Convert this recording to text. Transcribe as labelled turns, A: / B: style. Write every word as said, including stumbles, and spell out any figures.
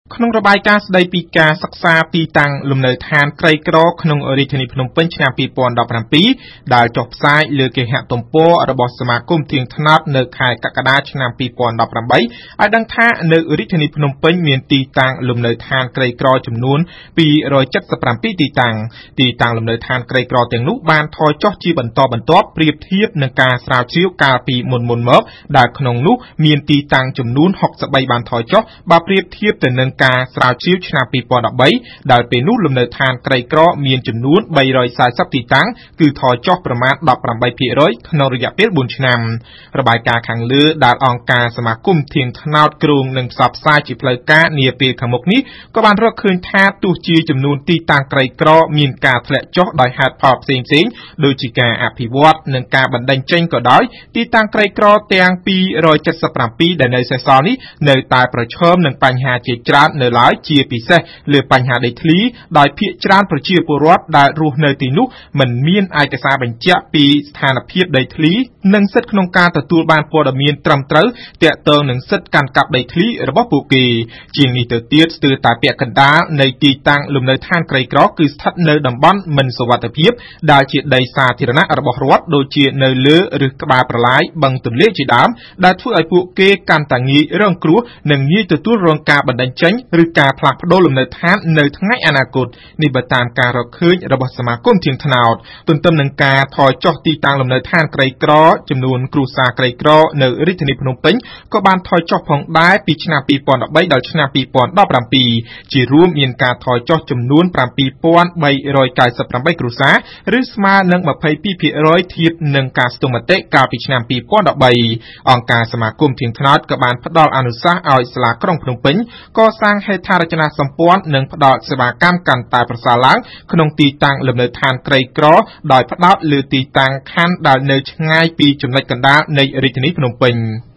A: ក្នុងរបាយការណ៍ស្ដីពីការសិក្សាទីតាំងលំនៅឋានក្រីក្រក្នុងរាជធានីភ្នំពេញឆ្នាំពីរពាន់ដប់ប្រាំពីរដែលចុះផ្សាយលើគេហទំព័ររបស់សមាគមទៀងថ្នោតនៅខែកក្កដាឆ្នាំពីរពាន់ដប់ប្រាំបីឲ្យដឹងថានៅរាជធានីភ្នំពេញមានទីតាំងលំនៅឋានក្រីក្រចំនួនពីររយសិបប្រាំពីរទីតាំងទីតាំងលំនៅឋានក្រីក្រទាំងនោះបានថយចុះជាបន្តបន្ទាប់ប្រៀបធៀបនឹងការស្រាវជ្រាវកាលពីមុនមុនមកដែលក្នុងនោះមានទីតាំងចំនួនហុកសិបបីបានថយចុះបើប្រៀបធៀបទៅនឹងការស្រាវជ្រាវឆ្នាំពីរពាន់ដប់បីដែលពេលនោះលំនៅឋានក្រីក្រមានចំនួនបីរយសែសិបទីតាំងគឺថយចុះប្រមាណដប់ប្រាំបីភាគរយក្នុងរយៈពេលបួនឆ្នាំរបាយការណ៍ខាងលើដែលអង្គការសមាគមធាងថ្នោតគ្រោងនឹងផ្សព្វផ្សាយជាផ្លូវការនាពេលខាងមុខនេះក៏បានរកឃើញថាទោះជាចំនួនទីតាំងក្រីក្រមានការធ្លាក់ចុះដោយហេតុផលផ្សេងៗដូចជាការអភិវឌ្ឍនិងការបណ្ដេញចេញក៏ដោយទីតាំងក្រីក្រទាំងពីររយសិបប្រាំពីរដែលនៅសេសសល់នេះនៅតែប្រឈមនឹងបញ្ហាជាច្រើននៅឡើយជាពិសេសលើបញ្ហាដីធ្លីដោយភាគច្រើនប្រជាពលរដ្ឋដែលរស់នៅទីនោះមិនមានឯកសារបញ្ជាក់ពីស្ថានភាពដីធ្លីនិងសិទ្ធិក្នុងការទទួលបានព័ត៌មានត្រឹមត្រូវទាក់ទងនឹងសិទ្ធិកាន់កាប់ដីធ្លីរបស់ពួកគេជាងនេះទៅទៀតស្ទើរតែពាក់កណ្ដាលនៃទីតាំងលំនៅឋានក្រីក្រគឺស្ថិតនៅតំបន់មិនសុវត្ថិភាពដែលជាដីសាធារណៈរបស់រដ្ឋដូចជានៅលើឬក្បែរប្រឡាយបឹងទន្លេជាដើមដែលធ្វើឲ្យពួកគេកាន់តែងាយរងគ្រោះនិងងាយទទួលរងការបណ្ដេញចេញឬការផ្លាស់ប្ដូរលំនៅឋាននៅថ្ងៃអនាគតនេះបើតាមការរកឃើញរបស់សមាគមធាងថ្នោតទន្ទឹមនឹងការថយចុះទីតាំងលំនៅឋានក្រីក្រចំនួនគ្រួសារក្រីក្រនៅរាជធានីភ្នំពេញក៏បានថយចុះផងដែរពីឆ្នាំពីរពាន់ដប់បីដល់ឆ្នាំពីរពាន់ដប់ប្រាំពីរជារួមមានការថយចុះចំនួនប្រាំពីរពាន់បីរយកៅសិបប្រាំបីគ្រួសារឬស្មើនឹងម្ភៃពីរភាគរយធៀបនឹងការស្ទង់មតិកាលពីឆ្នាំពីរពាន់ដប់បីអង្គការសមាគមធាងថ្នោតក៏បានផ្ដល់អនុសាសន៍ឲ្យសាលាក្រុងភ្នំពេញកសាងហេដ្ឋារចនាសម្ព័ន្ធនិងផ្ដល់សេវាកម្មកាន់តែប្រសើរឡើងក្នុងទីតាំងលំនៅឋានក្រីក្រដោយផ្ដោតលើទីតាំងខណ្ឌដែលនៅឆ្ងាយពីចំណុចកណ្ដាលនៃរាជធានីភ្នំពេញ